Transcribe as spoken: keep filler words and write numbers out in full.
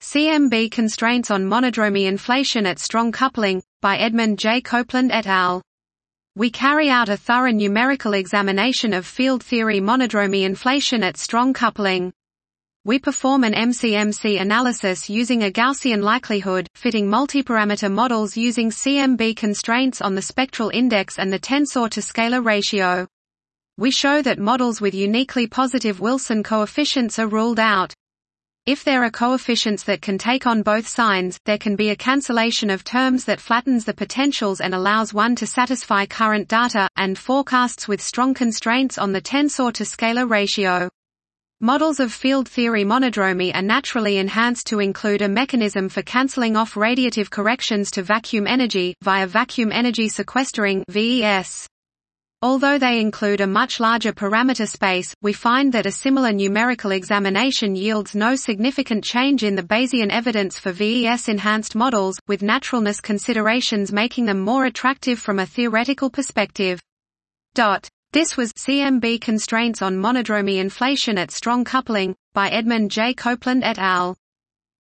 C M B Constraints on Monodromy Inflation at Strong Coupling, by Edmund J. Copeland et al. We carry out a thorough numerical examination of field theory monodromy inflation at strong coupling. We perform an M C M C analysis using a Gaussian likelihood, fitting multiparameter models using C M B constraints on the spectral index and the tensor to scalar ratio. We show that models with uniquely positive Wilson coefficients are ruled out. If there are coefficients that can take on both signs, there can be a cancellation of terms that flattens the potentials and allows one to satisfy current data, and forecasts with strong constraints on the tensor to scalar ratio. Models of field theory monodromy are naturally enhanced to include a mechanism for cancelling off radiative corrections to vacuum energy, via vacuum energy sequestering V E S. Although they include a much larger parameter space, we find that a similar numerical examination yields no significant change in the Bayesian evidence for V E S-enhanced models, with naturalness considerations making them more attractive from a theoretical perspective. This was C M B Constraints on Monodromy Inflation at Strong Coupling, by Edmund J. Copeland et al.